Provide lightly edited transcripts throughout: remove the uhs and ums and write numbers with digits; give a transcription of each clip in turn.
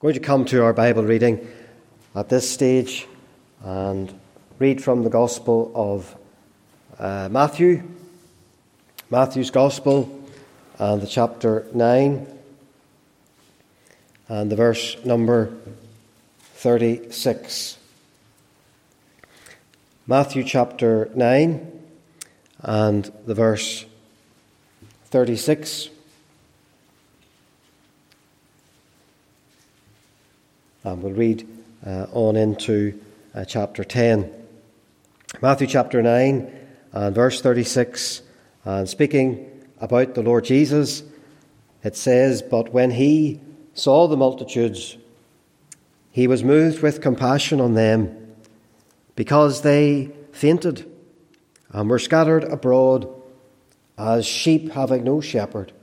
going to come to our Bible reading at this stage and read from the Gospel of Matthew, Matthew's Gospel, and the chapter 9, and the verse number 36. Matthew chapter 9 and the verse 36. And we'll read on into chapter 10. Matthew chapter 9 and verse 36. And speaking about the Lord Jesus, it says, "But when he saw the multitudes, he was moved with compassion on them, because they fainted and were scattered abroad as sheep having no shepherd.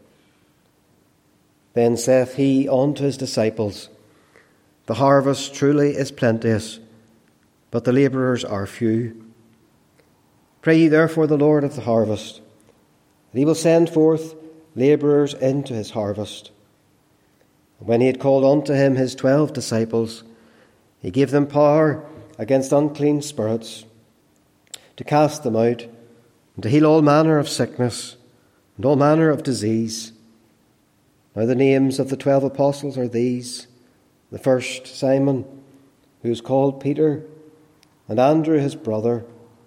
Then saith he unto his disciples, The harvest truly is plenteous, but the labourers are few. Pray ye therefore the Lord of the harvest, that he will send forth labourers into his harvest. And when he had called unto him his 12 disciples, he gave them power against unclean spirits, to cast them out, and to heal all manner of sickness and all manner of disease. Now the names of the 12 apostles are these: the first, Simon, who is called Peter, and Andrew his brother,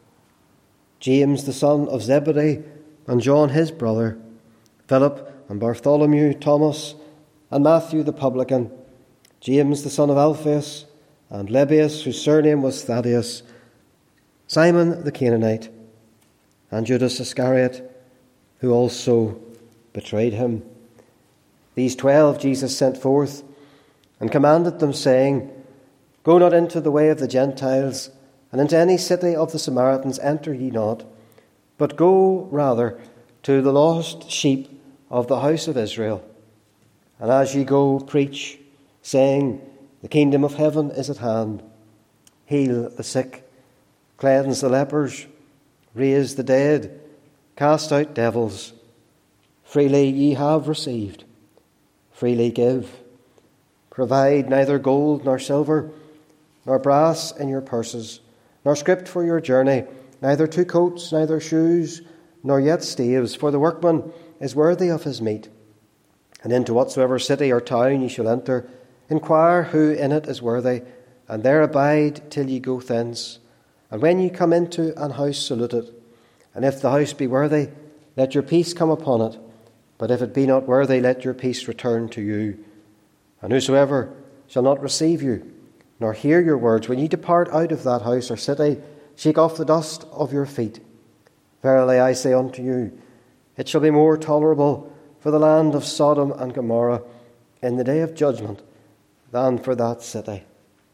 James the son of Zebedee, and John his brother, Philip and Bartholomew, Thomas, and Matthew the publican, James the son of Alphaeus, and Lebbaeus, whose surname was Thaddeus, Simon the Canaanite, and Judas Iscariot, who also betrayed him. These 12 Jesus sent forth, and commanded them, saying, Go not into the way of the Gentiles, and into any city of the Samaritans enter ye not, but go rather to the lost sheep of the house of Israel. And as ye go, preach, saying, The kingdom of heaven is at hand. Heal the sick, cleanse the lepers, raise the dead, cast out devils. Freely ye have received, freely give. Provide neither gold nor silver, nor brass in your purses, nor scrip for your journey, neither 2 coats, neither shoes, nor yet staves, for the workman is worthy of his meat. And into whatsoever city or town ye shall enter, inquire who in it is worthy, and there abide till ye go thence. And when ye come into an house, salute it. And if the house be worthy, let your peace come upon it. But if it be not worthy, let your peace return to you. And whosoever shall not receive you, nor hear your words, when ye depart out of that house or city, shake off the dust of your feet. Verily I say unto you, it shall be more tolerable for the land of Sodom and Gomorrah in the day of judgment than for that city.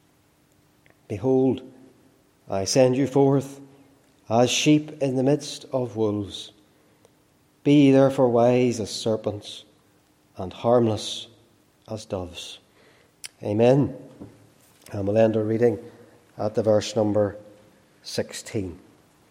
Behold, I send you forth as sheep in the midst of wolves. Be ye therefore wise as serpents and harmless as doves. Amen. And we'll end our reading at the verse number 16.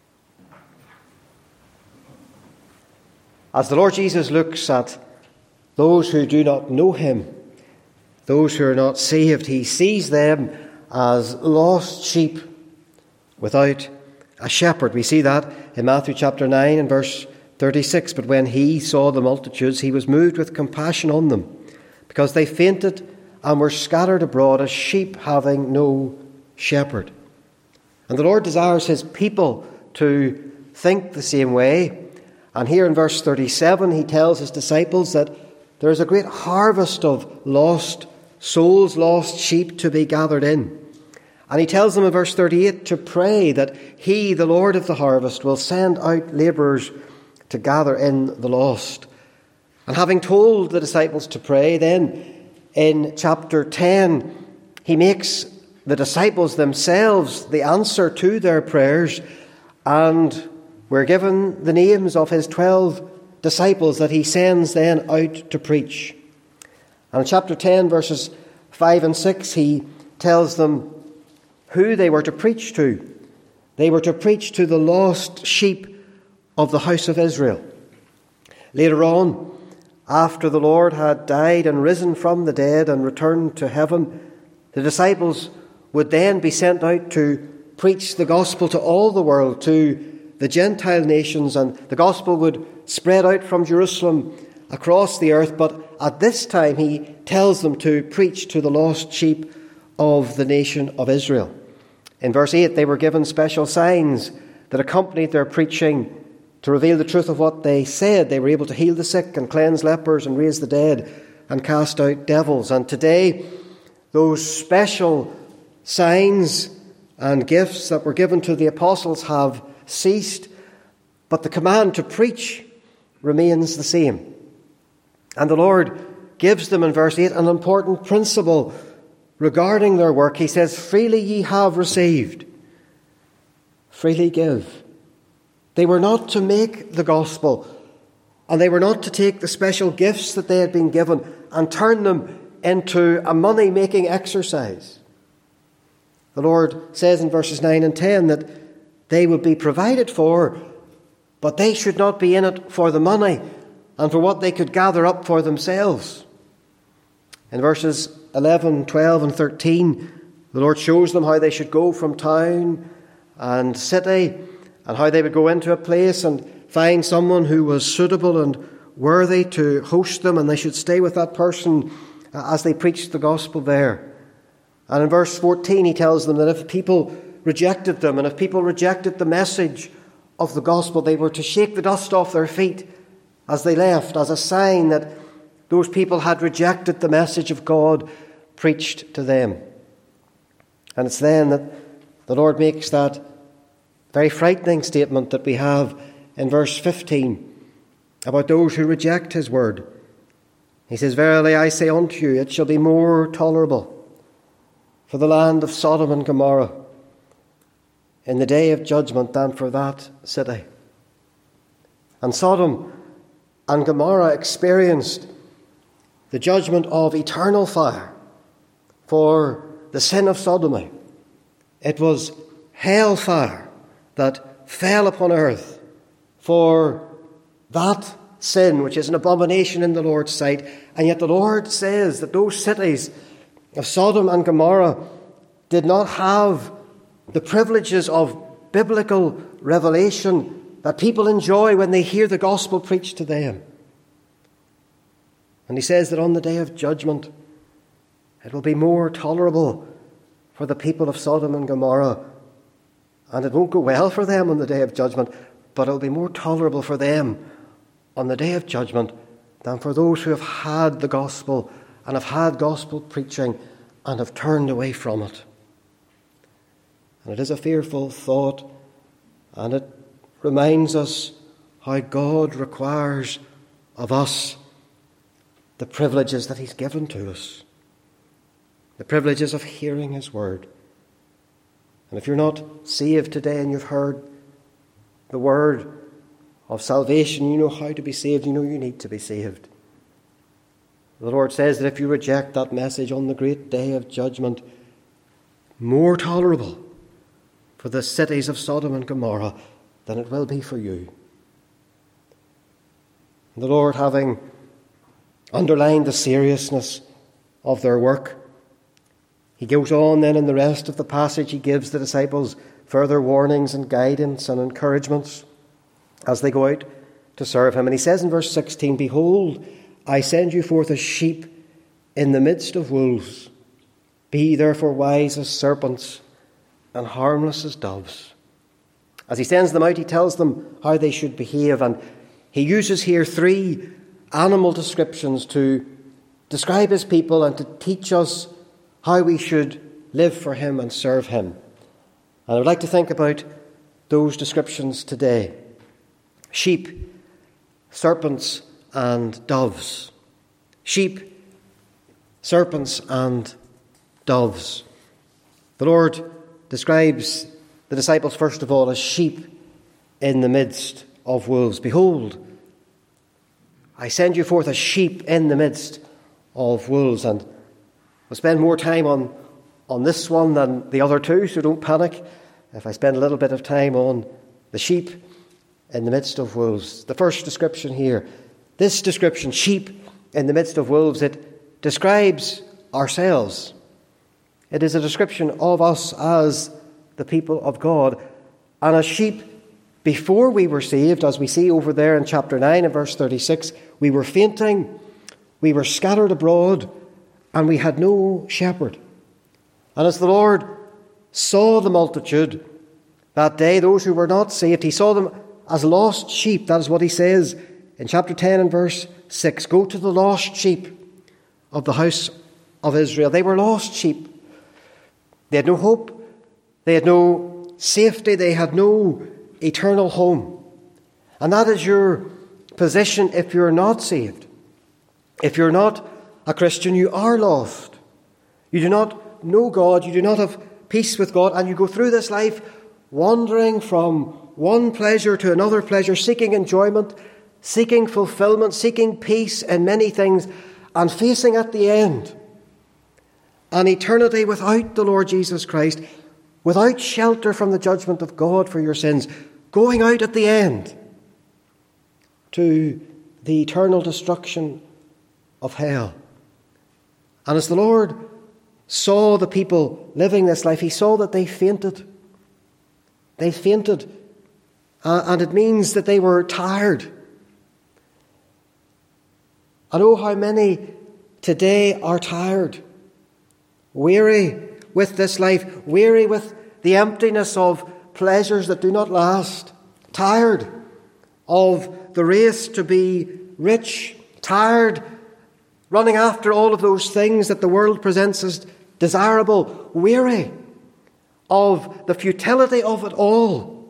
As the Lord Jesus looks at those who do not know him, those who are not saved, he sees them as lost sheep without a shepherd. We see that in Matthew chapter 9 and verse 36. But when he saw the multitudes, he was moved with compassion on them, because they fainted and were scattered abroad as sheep having no shepherd. And the Lord desires his people to think the same way. And here in verse 37, he tells his disciples that there is a great harvest of lost souls, lost sheep to be gathered in. And he tells them in verse 38 to pray that he, the Lord of the harvest, will send out labourers to gather in the lost. And having told the disciples to pray, then in chapter 10, he makes the disciples themselves the answer to their prayers, and we're given the names of his 12 disciples that he sends then out to preach. And in chapter 10, verses 5 and 6, he tells them who they were to preach to. They were to preach to the lost sheep of the house of Israel. Later on, after the Lord had died and risen from the dead and returned to heaven, the disciples would then be sent out to preach the gospel to all the world, to the Gentile nations, and the gospel would spread out from Jerusalem across the earth. But at this time he tells them to preach to the lost sheep of the nation of Israel. In verse 8, they were given special signs that accompanied their preaching to reveal the truth of what they said. They were able to heal the sick and cleanse lepers and raise the dead and cast out devils. And today, those special signs and gifts that were given to the apostles have ceased, but the command to preach remains the same. And the Lord gives them in verse 8 an important principle regarding their work. He says, "Freely ye have received, freely give." They were not to make the gospel, and they were not to take the special gifts that they had been given and turn them into a money-making exercise. The Lord says in verses 9 and 10 that they would be provided for, but they should not be in it for the money and for what they could gather up for themselves. In verses 11, 12 and 13, the Lord shows them how they should go from town and city, and how they would go into a place and find someone who was suitable and worthy to host them, and they should stay with that person as they preached the gospel there. And in verse 14 he tells them that if people rejected them, and if people rejected the message of the gospel, they were to shake the dust off their feet as they left, as a sign that those people had rejected the message of God preached to them. And it's then that the Lord makes that very frightening statement that we have in verse 15 about those who reject his word. He says, "Verily I say unto you, it shall be more tolerable for the land of Sodom and Gomorrah in the day of judgment than for that city." And Sodom and Gomorrah experienced the judgment of eternal fire for the sin of sodomy. It was hellfire that fell upon earth for that sin, which is an abomination in the Lord's sight. And yet the Lord says that those cities of Sodom and Gomorrah did not have the privileges of biblical revelation that people enjoy when they hear the gospel preached to them. And he says that on the day of judgment, it will be more tolerable for the people of Sodom and Gomorrah. And it won't go well for them on the day of judgment, but it will be more tolerable for them on the day of judgment than for those who have had the gospel and have had gospel preaching and have turned away from it. And it is a fearful thought, and it reminds us how God requires of us the privileges that he's given to us, the privileges of hearing his word. And if you're not saved today and you've heard the word of salvation, you know how to be saved, you know you need to be saved. The Lord says that if you reject that message on the great day of judgment, more tolerable for the cities of Sodom and Gomorrah than it will be for you. And the Lord, having underlined the seriousness of their work, he goes on then in the rest of the passage. He gives the disciples further warnings and guidance and encouragements as they go out to serve him. And he says in verse 16, "Behold, I send you forth as sheep in the midst of wolves. Be ye therefore wise as serpents and harmless as doves." As he sends them out, he tells them how they should behave. And he uses here 3 animal descriptions to describe his people and to teach us how we should live for him and serve him. And I would like to think about those descriptions today. Sheep, serpents, and doves. Sheep, serpents, and doves. The Lord describes the disciples, first of all, as sheep in the midst of wolves. "Behold, I send you forth as sheep in the midst of wolves." And we'll spend more time on this one than the other 2, so don't panic if I spend a little bit of time on the sheep in the midst of wolves. The first description here This description, sheep in the midst of wolves, it describes ourselves. It is a description of us as the people of God. And as sheep, before we were saved, as we see over there in chapter 9 and verse 36, we were fainting, we were scattered abroad, and we had no shepherd. And as the Lord saw the multitude that day, those who were not saved, he saw them as lost sheep. That is what he says in chapter 10 and verse 6. Go to the lost sheep of the house of Israel. They were lost sheep. They had no hope. They had no safety. They had no eternal home. And that is your position if you're not saved. If you're not a Christian, you are lost. You do not know God. You do not have peace with God. And you go through this life wandering from one pleasure to another pleasure, seeking enjoyment, seeking fulfillment, seeking peace in many things, and facing at the end an eternity without the Lord Jesus Christ, without shelter from the judgment of God for your sins, going out at the end to the eternal destruction of hell. And as the Lord saw the people living this life, he saw that they fainted. They fainted, and it means that they were tired. And oh, how many today are tired, weary with this life, weary with the emptiness of pleasures that do not last, tired of the race to be rich, tired running after all of those things that the world presents as desirable, weary of the futility of it all.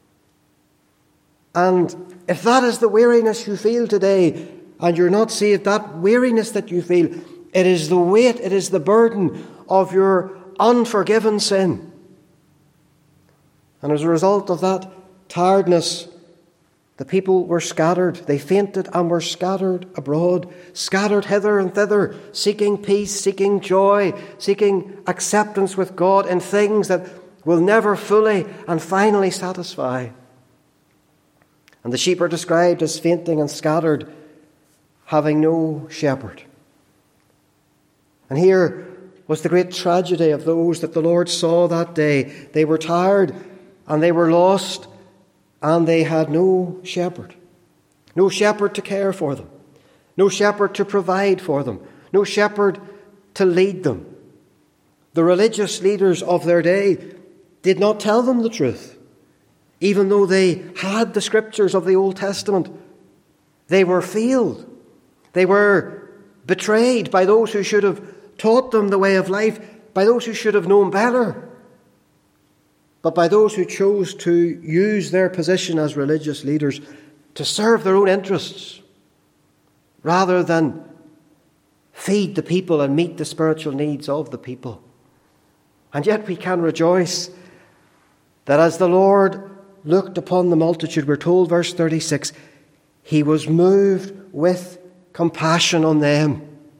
And if that is the weariness you feel today, and you're not saved, that weariness that you feel, it is the weight, it is the burden of your unforgiven sin. And as a result of that tiredness, the people were scattered. They fainted and were scattered abroad, scattered hither and thither, seeking peace, seeking joy, seeking acceptance with God in things that will never fully and finally satisfy. And the sheep are described as fainting and scattered, having no shepherd. And here was the great tragedy of those that the Lord saw that day. They were tired and they were lost, and they had no shepherd. No shepherd to care for them. No shepherd to provide for them. No shepherd to lead them. The religious leaders of their day did not tell them the truth. Even though they had the scriptures of the Old Testament, they were failed. They were betrayed by those who should have taught them the way of life, by those who should have known better, but by those who chose to use their position as religious leaders to serve their own interests rather than feed the people and meet the spiritual needs of the people. And yet we can rejoice that as the Lord looked upon the multitude, we're told, verse 36, he was moved with compassion on them.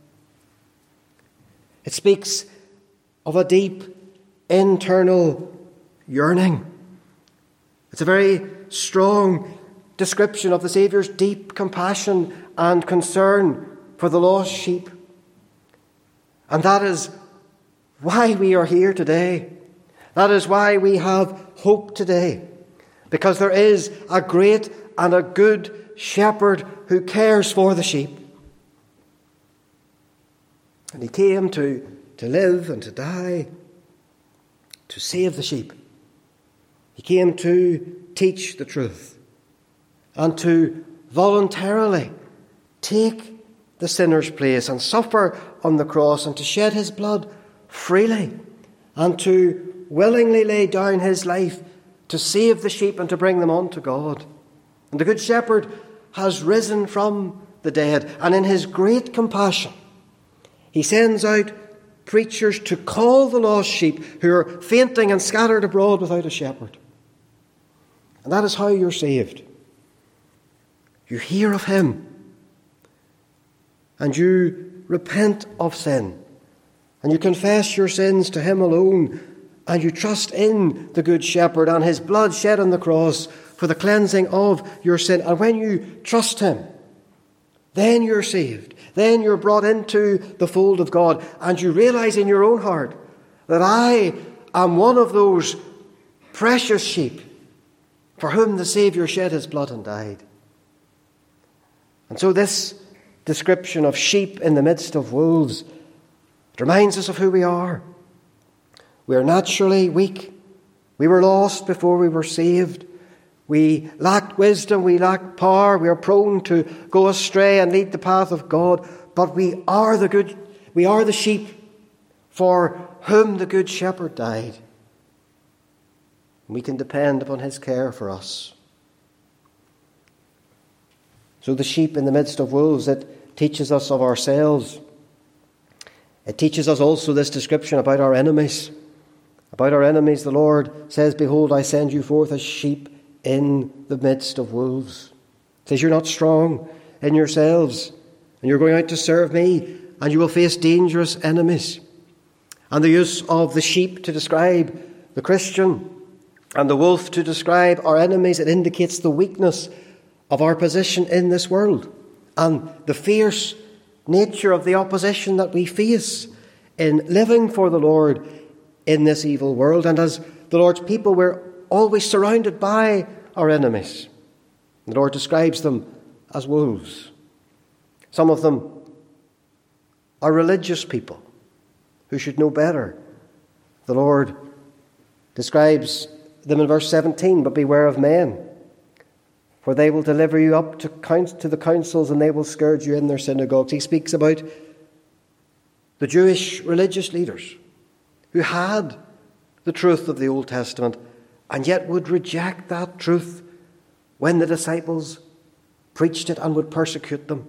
It speaks of a deep internal yearning. It's a very strong description of the Saviour's deep compassion and concern for the lost sheep. And that is why we are here today. That is why we have hope today. Because there is a great and a good shepherd who cares for the sheep. And he came to live and to die, to save the sheep. He came to teach the truth and to voluntarily take the sinner's place and suffer on the cross and to shed his blood freely and to willingly lay down his life to save the sheep and to bring them unto God. And the Good Shepherd has risen from the dead, and in his great compassion he sends out preachers to call the lost sheep who are fainting and scattered abroad without a shepherd. And that is how you're saved. You hear of him and you repent of sin and you confess your sins to him alone and you trust in the Good Shepherd and his blood shed on the cross for the cleansing of your sin. And when you trust him, then you're saved. Then you're brought into the fold of God, and you realize in your own heart that I am one of those precious sheep for whom the Saviour shed his blood and died. And so this description of sheep in the midst of wolves, it reminds us of who we are. We are naturally weak. We were lost before we were saved. We lacked wisdom, we lacked power, we are prone to go astray and leave the path of God. But we are the sheep for whom the Good Shepherd died. We can depend upon his care for us. So the sheep in the midst of wolves, it teaches us of ourselves. It teaches us also this description about our enemies. About our enemies, the Lord says, "Behold, I send you forth as sheep in the midst of wolves." He says, you're not strong in yourselves, and you're going out to serve me, and you will face dangerous enemies. And the use of the sheep to describe the Christian and the wolf to describe our enemies, it indicates the weakness of our position in this world and the fierce nature of the opposition that we face in living for the Lord in this evil world. And as the Lord's people, we're always surrounded by our enemies. The Lord describes them as wolves. Some of them are religious people who should know better. The Lord describes them in verse 17, "But beware of men, for they will deliver you up to the councils, and they will scourge you in their synagogues." He speaks about the Jewish religious leaders who had the truth of the Old Testament and yet would reject that truth when the disciples preached it and would persecute them.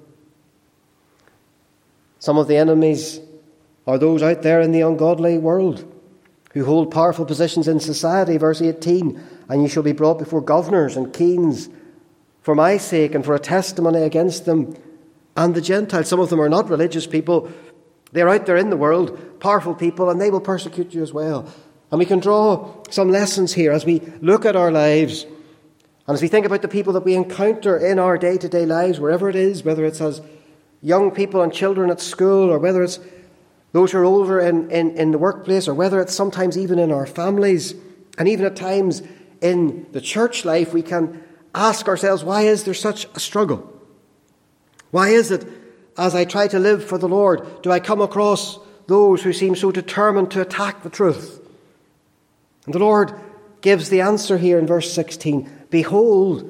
Some of the enemies are those out there in the ungodly world who hold powerful positions in society. Verse 18, "And you shall be brought before governors and kings for my sake and for a testimony against them and the Gentiles." Some of them are not religious people. They're out there in the world, powerful people, and they will persecute you as well. And we can draw some lessons here as we look at our lives and as we think about the people that we encounter in our day-to-day lives, wherever it is, whether it's as young people and children at school, or whether it's those who are older in the workplace, or whether it's sometimes even in our families, and even at times in the church life, we can ask ourselves, why is there such a struggle? Why is it, as I try to live for the Lord, do I come across those who seem so determined to attack the truth? And the Lord gives the answer here in verse 16. "Behold,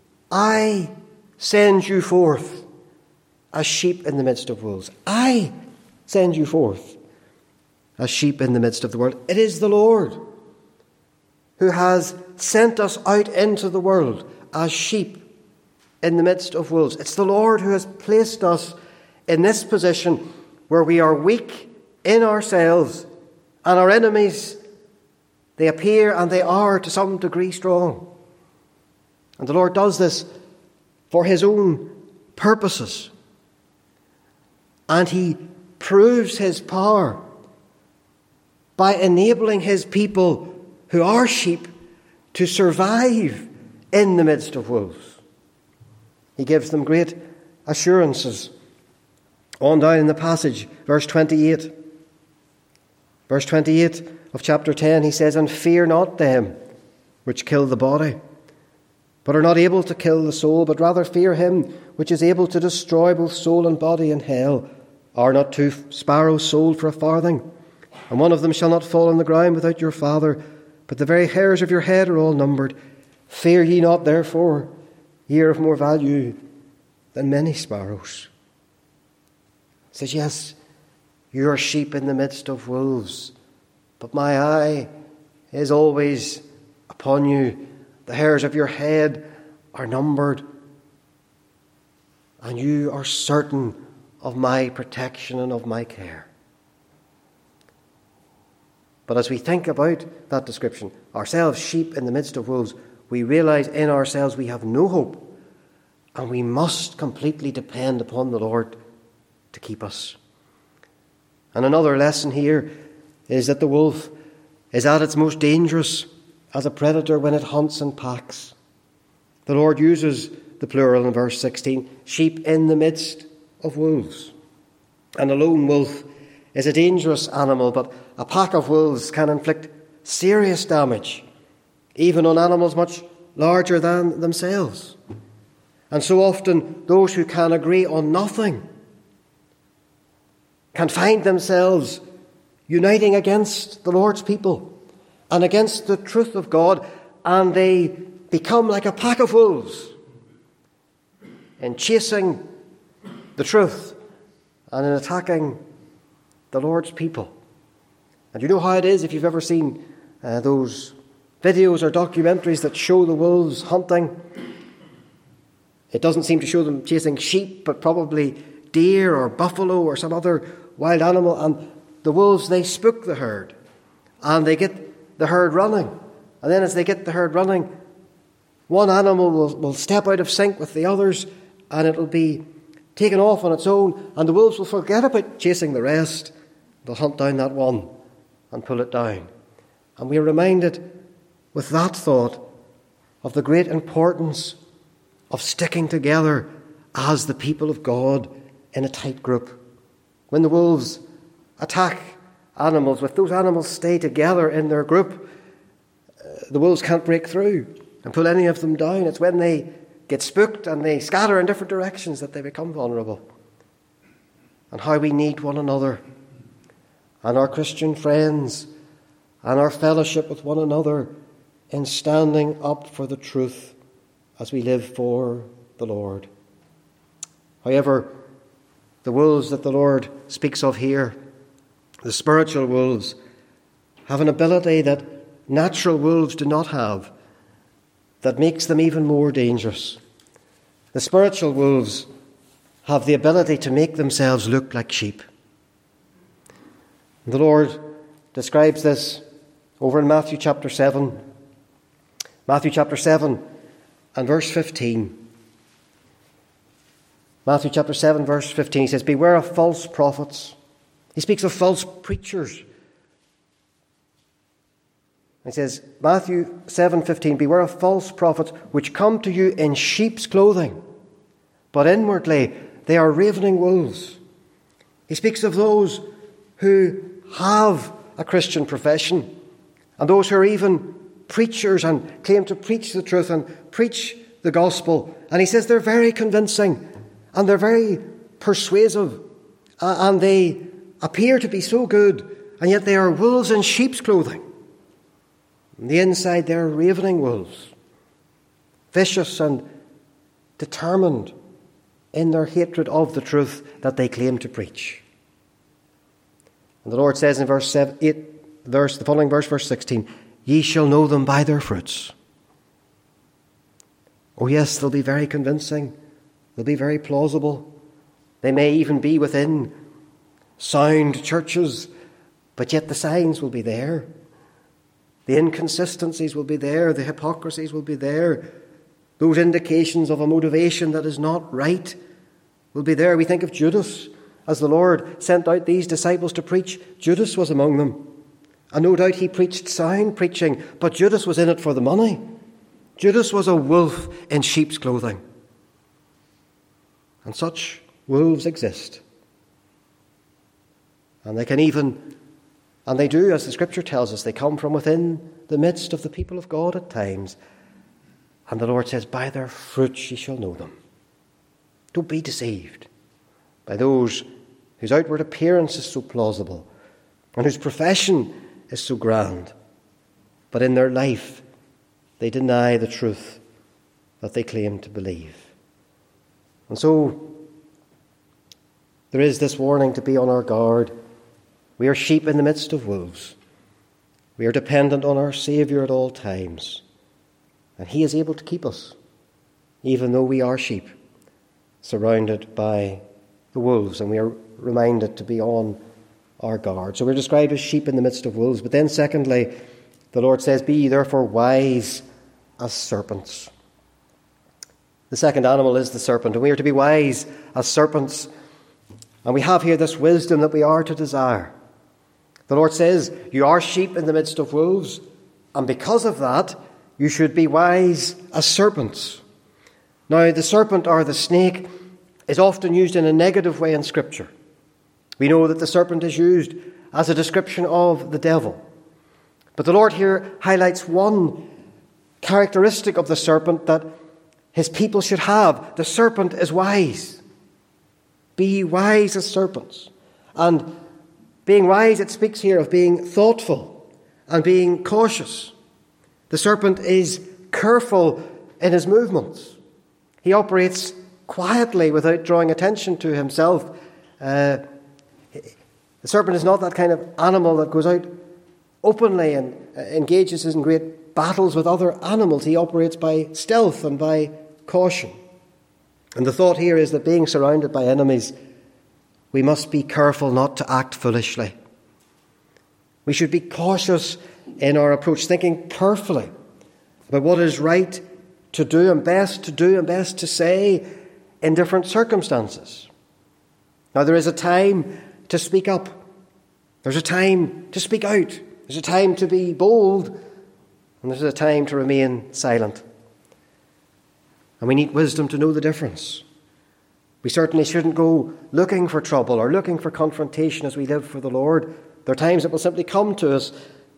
I send you forth as sheep in the midst of wolves." I send you forth as sheep in the midst of the world. It is the Lord who has sent us out into the world as sheep in the midst of wolves. It's the Lord who has placed us in this position where we are weak in ourselves, and our enemies, they appear and they are to some degree strong. And the Lord does this for his own purposes. And he proves his power by enabling his people who are sheep to survive in the midst of wolves. He gives them great assurances. On down in the passage, verse 28. Verse 28 of chapter 10, he says, "And fear not them which kill the body, but are not able to kill the soul, but rather fear him which is able to destroy both soul and body in hell. Are not 2 sparrows sold for a farthing? And one of them shall not fall on the ground without your Father, but the very hairs of your head are all numbered. Fear ye not, therefore, ye are of more value than many sparrows." He says, yes, you are sheep in the midst of wolves, but my eye is always upon you. The hairs of your head are numbered, and you are certain of my protection and of my care. But as we think about that description, ourselves sheep in the midst of wolves, we realize in ourselves we have no hope, and we must completely depend upon the Lord to keep us. And another lesson here is that the wolf is at its most dangerous as a predator when it hunts in packs. The Lord uses the plural in verse 16, sheep in the midst of wolves. And a lone wolf is a dangerous animal, but a pack of wolves can inflict serious damage, even on animals much larger than themselves. And so often those who can agree on nothing can find themselves uniting against the Lord's people and against the truth of God, and they become like a pack of wolves in chasing the truth and in attacking the Lord's people. And you know how it is, if you've ever seen those videos or documentaries that show the wolves hunting. It doesn't seem to show them chasing sheep, but probably deer or buffalo or some other wild animal. And the wolves, they spook the herd and they get the herd running. And then as they get the herd running, one animal will step out of sync with the others and it'll be taken off on its own, and the wolves will forget about chasing the rest. They'll hunt down that one and pull it down. And we are reminded with that thought of the great importance of sticking together as the people of God in a tight group. When the wolves attack animals, if those animals stay together in their group, the wolves can't break through and pull any of them down. It's when they get spooked and they scatter in different directions that they become vulnerable. And how we need one another and our Christian friends and our fellowship with one another in standing up for the truth as we live for the Lord. However, the wolves that the Lord speaks of here, the spiritual wolves, have an ability that natural wolves do not have, that makes them even more dangerous. The spiritual wolves have the ability to make themselves look like sheep. The Lord describes this over in Matthew chapter 7. Matthew chapter 7 and verse 15. Matthew chapter 7 verse 15, he says, "Beware of false prophets." He speaks of false preachers. He says, Matthew 7:15, "Beware of false prophets which come to you in sheep's clothing, but inwardly they are ravening wolves." He speaks of those who have a Christian profession and those who are even preachers and claim to preach the truth and preach the gospel. And he says they're very convincing and they're very persuasive and they appear to be so good, and yet they are wolves in sheep's clothing. On the inside, they're ravening wolves, vicious and determined in their hatred of the truth that they claim to preach. And the Lord says in verse 8, the following verse, verse 16, "Ye shall know them by their fruits." Oh yes, they'll be very convincing. They'll be very plausible. They may even be within sound churches, but yet the signs will be there. The inconsistencies will be there. The hypocrisies will be there. Those indications of a motivation that is not right will be there. We think of Judas. As the Lord sent out these disciples to preach, Judas was among them. And no doubt he preached sound preaching, but Judas was in it for the money. Judas was a wolf in sheep's clothing. And such wolves exist. And they can even, and they do, as the Scripture tells us, they come from within the midst of the people of God at times. And the Lord says, "By their fruits ye shall know them." Don't be deceived by those whose outward appearance is so plausible and whose profession is so grand, but in their life they deny the truth that they claim to believe. And so there is this warning to be on our guard. We are sheep in the midst of wolves. We are dependent on our Saviour at all times, and He is able to keep us, even though we are sheep, surrounded by the wolves, and we are reminded to be on our guard. So we're described as sheep in the midst of wolves. But then secondly, the Lord says, "Be ye therefore wise as serpents." The second animal is the serpent, and we are to be wise as serpents. And we have here this wisdom that we are to desire. The Lord says, you are sheep in the midst of wolves, and because of that, you should be wise as serpents. Now, the serpent or the snake is often used in a negative way in Scripture. We know that the serpent is used as a description of the devil. But the Lord here highlights one characteristic of the serpent that his people should have. The serpent is wise. Be ye wise as serpents. And being wise, it speaks here of being thoughtful and being cautious. The serpent is careful in his movements. He operates quietly without drawing attention to himself. The serpent is not that kind of animal that goes out openly and engages in great battles with other animals. He operates by stealth and by caution. And the thought here is that being surrounded by enemies, we must be careful not to act foolishly. We should be cautious in our approach, thinking carefully about what is right to do and best to say in different circumstances. Now, there is a time to speak up. There's a time to speak out. There's a time to be bold. And there's a time to remain silent. And we need wisdom to know the difference. We certainly shouldn't go looking for trouble or looking for confrontation as we live for the Lord. There are times it will simply come to us.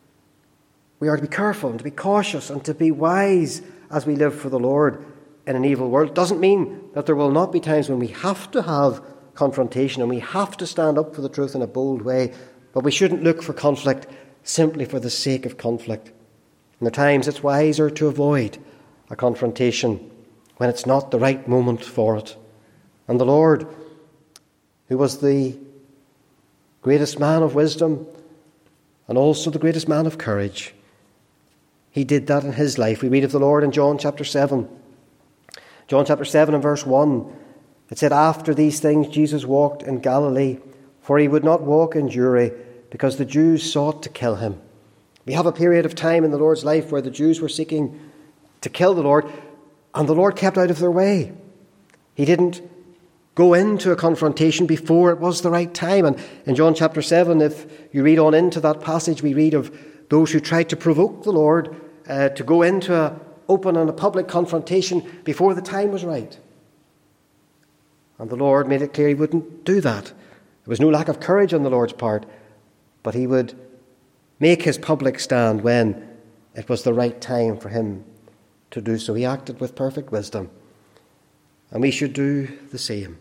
We are to be careful and to be cautious and to be wise as we live for the Lord in an evil world. It doesn't mean that there will not be times when we have to have confrontation and we have to stand up for the truth in a bold way, but we shouldn't look for conflict simply for the sake of conflict. And at times it's wiser to avoid a confrontation when it's not the right moment for it. And the Lord, who was the greatest man of wisdom and also the greatest man of courage, he did that in his life. We read of the Lord in John chapter 7. John chapter 7 and verse 1. It said, "After these things Jesus walked in Galilee, for he would not walk in Jewry, because the Jews sought to kill him." We have a period of time in the Lord's life where the Jews were seeking to kill the Lord, and the Lord kept out of their way. He didn't go into a confrontation before it was the right time. And in John chapter 7, if you read on into that passage, we read of those who tried to provoke the Lord to go into an open and a public confrontation before the time was right. And the Lord made it clear he wouldn't do that. There was no lack of courage on the Lord's part, but he would make his public stand when it was the right time for him to do so. He acted with perfect wisdom. And we should do the same.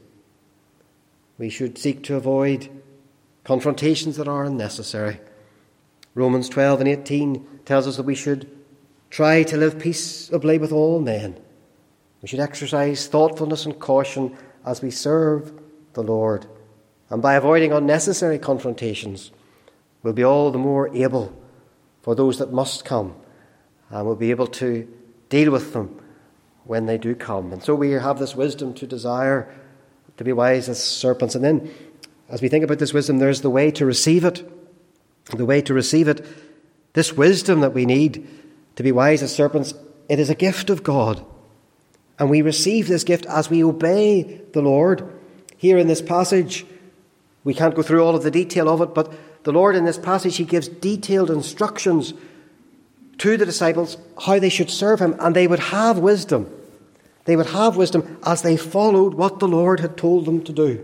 We should seek to avoid confrontations that are unnecessary. Romans 12 and 18 tells us that we should try to live peaceably with all men. We should exercise thoughtfulness and caution as we serve the Lord. And by avoiding unnecessary confrontations, we'll be all the more able for those that must come. And we'll be able to deal with them when they do come. And so we have this wisdom to desire to be wise as serpents. And then, as we think about this wisdom, there's the way to receive it. The way to receive it, this wisdom that we need to be wise as serpents, it is a gift of God. And we receive this gift as we obey the Lord. Here in this passage, we can't go through all of the detail of it, but the Lord in this passage, he gives detailed instructions to the disciples how they should serve him, and they would have wisdom. They would have wisdom as they followed what the Lord had told them to do.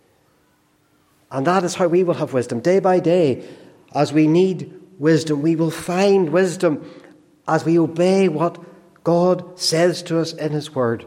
And that is how we will have wisdom. Day by day, as we need wisdom, we will find wisdom as we obey what God says to us in his word.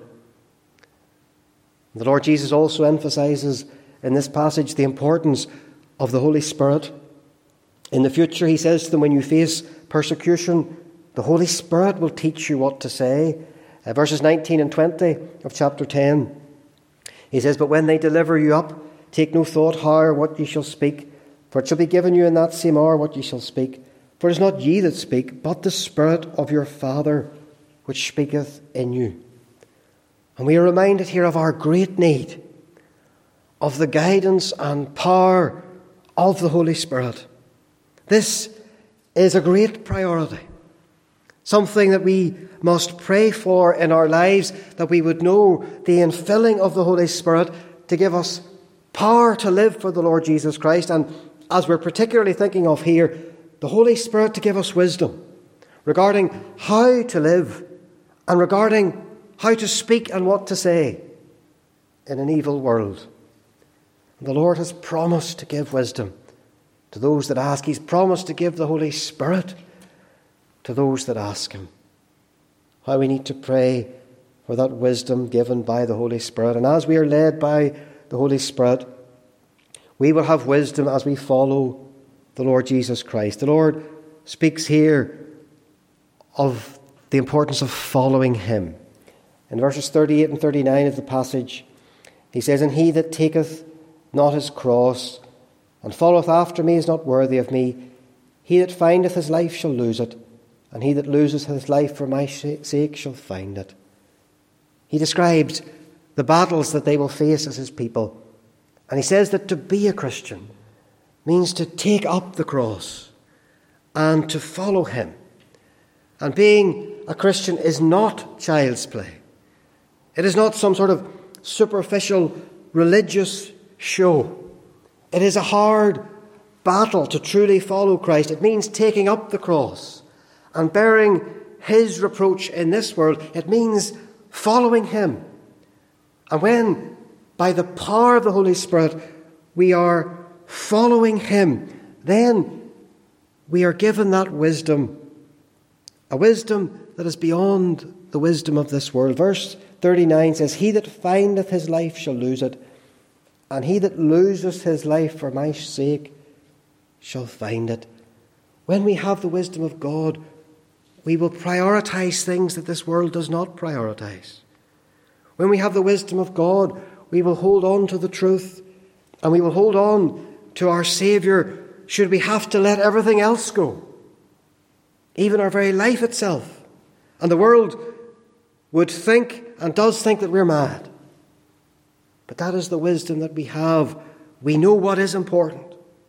The Lord Jesus also emphasizes in this passage the importance of the Holy Spirit. In the future, he says to them, when you face persecution, the Holy Spirit will teach you what to say. Verses 19 and 20 of chapter 10. He says, "But when they deliver you up, take no thought how or what ye shall speak, for it shall be given you in that same hour what ye shall speak. For it is not ye that speak, but the Spirit of your Father which speaketh in you." And we are reminded here of our great need of the guidance and power of the Holy Spirit. This is a great priority, something that we must pray for in our lives, that we would know the infilling of the Holy Spirit to give us power to live for the Lord Jesus Christ. And as we're particularly thinking of here, the Holy Spirit to give us wisdom regarding how to live and regarding how to speak and what to say in an evil world. And the Lord has promised to give wisdom to those that ask. He's promised to give the Holy Spirit to those that ask him. How we need to pray for that wisdom given by the Holy Spirit. And as we are led by the Holy Spirit, we will have wisdom as we follow the Lord Jesus Christ. The Lord speaks here of the importance of following him. In verses 38 and 39 of the passage, he says, "And he that taketh not his cross, and followeth after me, is not worthy of me. He that findeth his life shall lose it, and he that loseth his life for my sake shall find it." He describes the battles that they will face as his people. And he says that to be a Christian means to take up the cross and to follow him. And being a Christian is not child's play. It is not some sort of superficial religious show. It is a hard battle to truly follow Christ. It means taking up the cross and bearing his reproach in this world. It means following him. And when, by the power of the Holy Spirit, we are following him, then we are given that wisdom, a wisdom that is beyond the wisdom of this world. Verse 39 says, "He that findeth his life shall lose it, and he that loseth his life for my sake shall find it." When we have the wisdom of God, we will prioritize things that this world does not prioritize. When we have the wisdom of God, we will hold on to the truth, and we will hold on to our Saviour should we have to let everything else go, even our very life itself. And the world would think and does think that we're mad. But that is the wisdom that we have. We know what is important.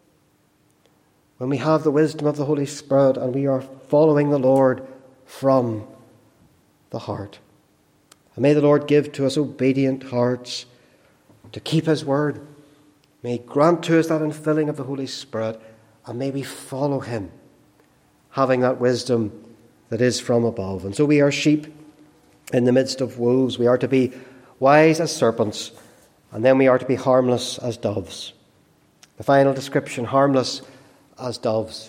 When we have the wisdom of the Holy Spirit and we are following the Lord from the heart. And may the Lord give to us obedient hearts to keep his word. May he grant to us that infilling of the Holy Spirit, and may we follow him, having that wisdom that is from above. And so we are sheep in the midst of wolves. We are to be wise as serpents, and then we are to be harmless as doves. The final description, harmless as doves.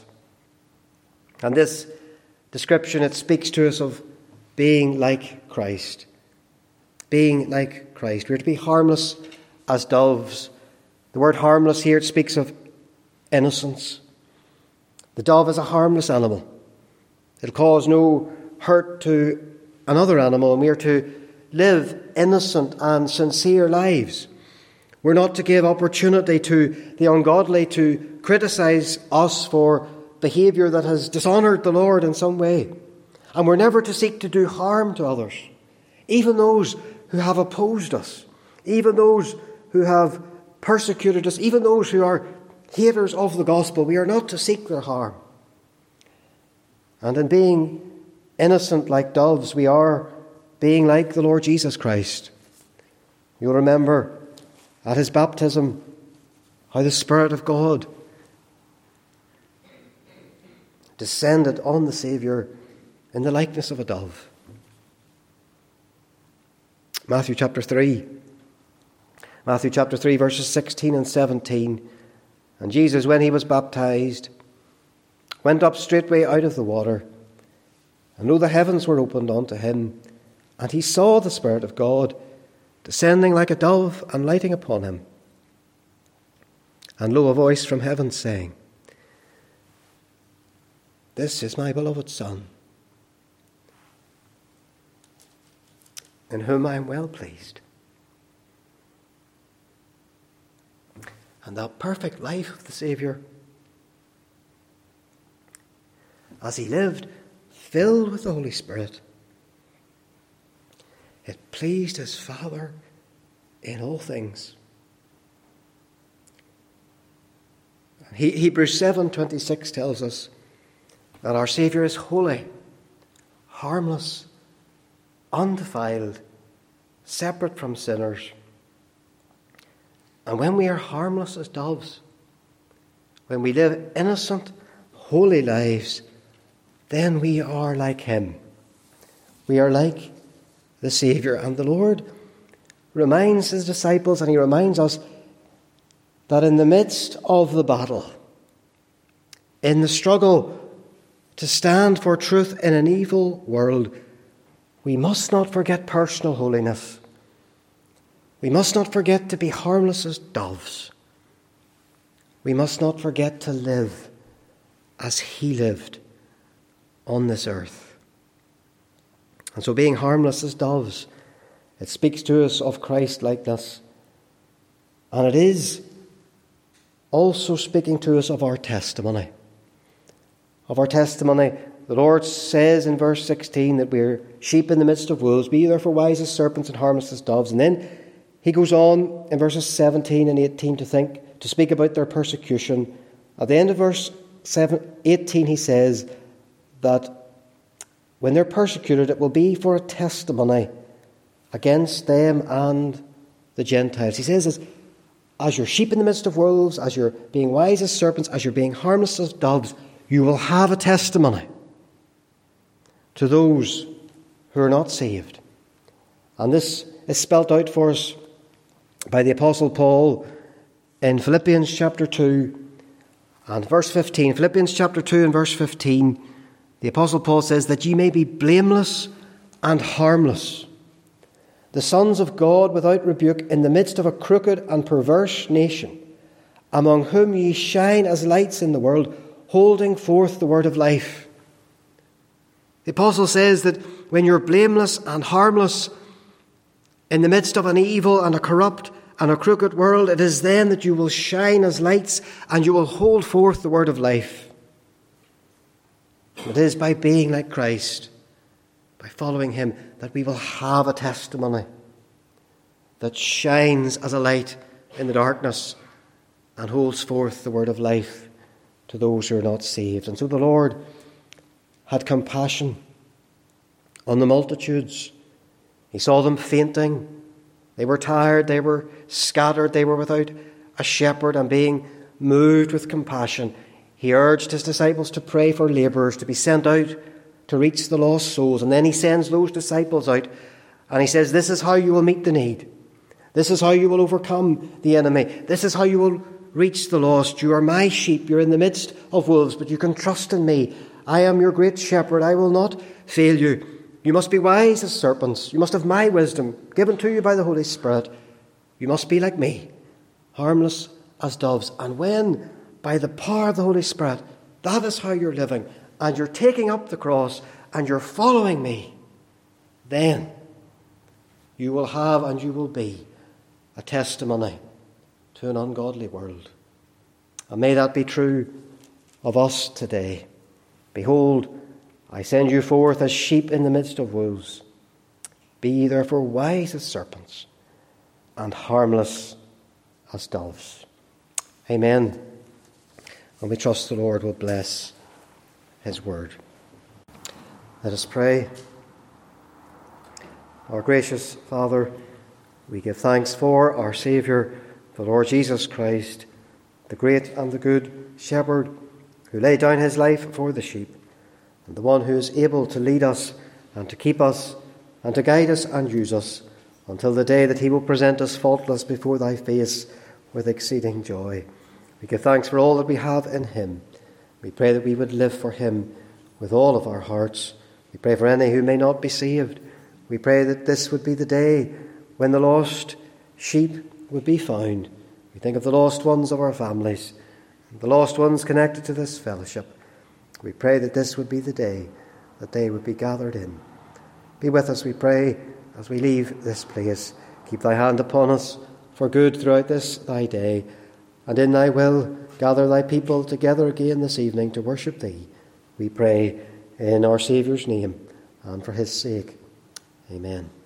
And this description, it speaks to us of being like Christ. Being like Christ. We're to be harmless as doves. The word harmless here, it speaks of innocence. The dove is a harmless animal. It'll cause no hurt to another animal, and we are to live innocent and sincere lives. We're not to give opportunity to the ungodly to criticize us for behaviour that has dishonoured the Lord in some way. And we're never to seek to do harm to others, even those who have opposed us, even those who have persecuted us, even those who are haters of the gospel. We are not to seek their harm. And in being innocent like doves, we are being like the Lord Jesus Christ. You'll remember at his baptism how the Spirit of God descended on the Saviour in the likeness of a dove. Matthew chapter 3, verses 16 and 17. "And Jesus, when he was baptized, went up straightway out of the water. And lo, the heavens were opened unto him, and he saw the Spirit of God descending like a dove and lighting upon him. And lo, a voice from heaven saying, This is my beloved Son, in whom I am well pleased." And that perfect life of the Saviour, as he lived filled with the Holy Spirit, it pleased his Father in all things. Hebrews 7:26 tells us that our Saviour is holy, harmless, undefiled, separate from sinners. And when we are harmless as doves, when we live innocent, holy lives, then we are like him. We are like the Saviour. And the Lord reminds his disciples, and he reminds us, that in the midst of the battle, in the struggle to stand for truth in an evil world, we must not forget personal holiness. We must not forget to be harmless as doves. We must not forget to live as he lived on this earth. And so, being harmless as doves, it speaks to us of Christ-likeness. And it is also speaking to us of our testimony. Of our testimony, the Lord says in verse 16 that we're sheep in the midst of wolves. Be therefore wise as serpents and harmless as doves. And then he goes on in verses 17 and 18 to speak about their persecution. At the end of verse 18 he says that when they're persecuted, it will be for a testimony against them and the Gentiles. He says, as you're sheep in the midst of wolves, as you're being wise as serpents, as you're being harmless as doves, you will have a testimony to those who are not saved. And this is spelt out for us by the Apostle Paul in Philippians chapter 2 and verse 15. Philippians chapter 2 and verse 15, the Apostle Paul says that ye may be blameless and harmless, the sons of God without rebuke, in the midst of a crooked and perverse nation, among whom ye shine as lights in the world, holding forth the word of life. The Apostle says that when you're blameless and harmless in the midst of an evil and a corrupt and a crooked world, it is then that you will shine as lights and you will hold forth the word of life. It is by being like Christ, by following him, that we will have a testimony that shines as a light in the darkness and holds forth the word of life to those who are not saved. And so the Lord had compassion on the multitudes. He saw them fainting. They were tired, they were scattered, they were without a shepherd, and being moved with compassion, he urged his disciples to pray for labourers to be sent out to reach the lost souls. And then he sends those disciples out and he says, this is how you will meet the need. This is how you will overcome the enemy. This is how you will reach the lost. You are my sheep. You're in the midst of wolves, but you can trust in me. I am your great shepherd. I will not fail you. You must be wise as serpents. You must have my wisdom given to you by the Holy Spirit. You must be like me, harmless as doves. And when, by the power of the Holy Spirit, that is how you're living, and you're taking up the cross, and you're following me, then you will have and you will be a testimony to an ungodly world. And may that be true of us today. Behold, I send you forth as sheep in the midst of wolves. Be ye therefore wise as serpents and harmless as doves. Amen. And we trust the Lord will bless his word. Let us pray. Our gracious Father, we give thanks for our Saviour, the Lord Jesus Christ, the great and the good shepherd who laid down his life for the sheep, and the one who is able to lead us and to keep us and to guide us and use us until the day that he will present us faultless before thy face with exceeding joy. We give thanks for all that we have in him. We pray that we would live for him with all of our hearts. We pray for any who may not be saved. We pray that this would be the day when the lost sheep would be found. We think of the lost ones of our families, the lost ones connected to this fellowship. We pray that this would be the day that they would be gathered in. Be with us, we pray, as we leave this place. Keep thy hand upon us for good throughout this thy day, and in thy will gather thy people together again this evening to worship thee. We pray in our Saviour's name and for his sake. Amen.